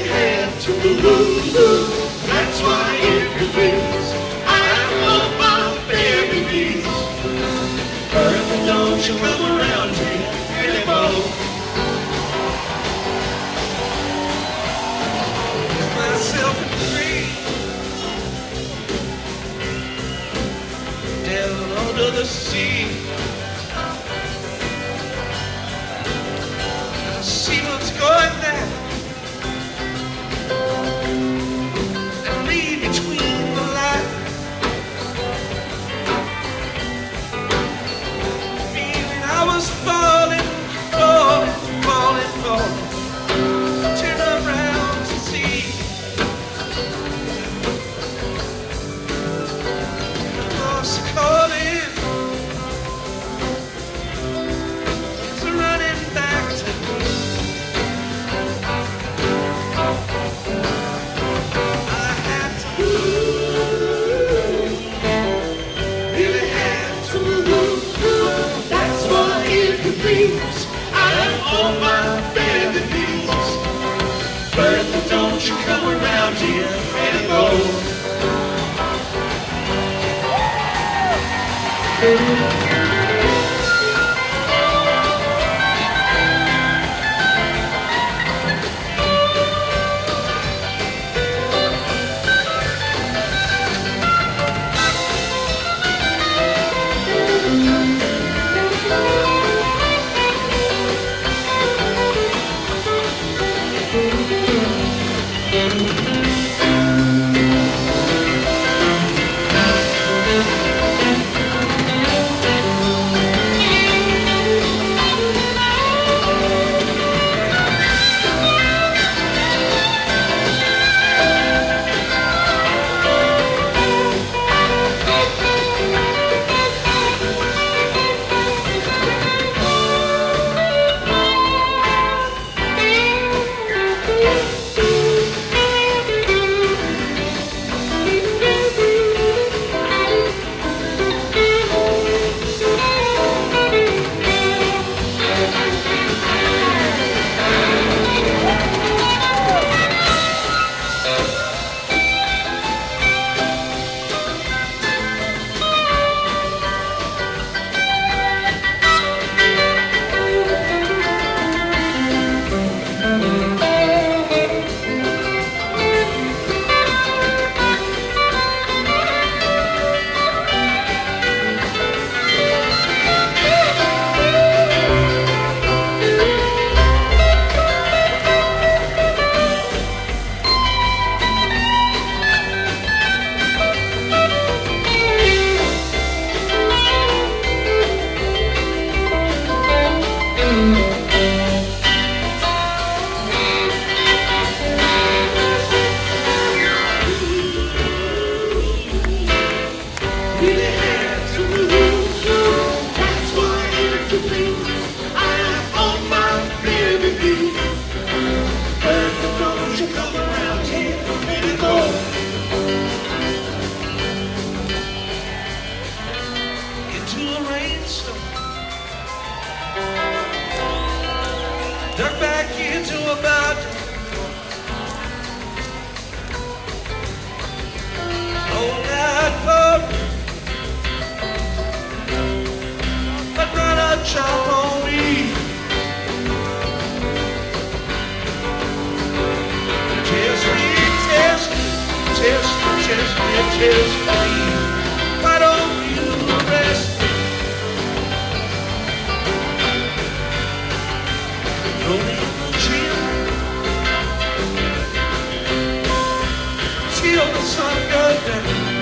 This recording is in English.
had to lose. That's why if you please, I'm on my baby knees. Bertha, don't you come around here anymore. Give myself a dream down under the sea. I see what's going down and read between the lines. Feeling I was falling, falling, falling, falling. Turn around to see the lost calling. It's running back to me. I had to lose, really had to lose. That's why if you please, I'm on my bended knees. Bertha, don't you come around here anymore. Duck back into a bed. Old night pub, but run a chop on me. Test me. Why don't you rest me? No need to chill till the sun goes down.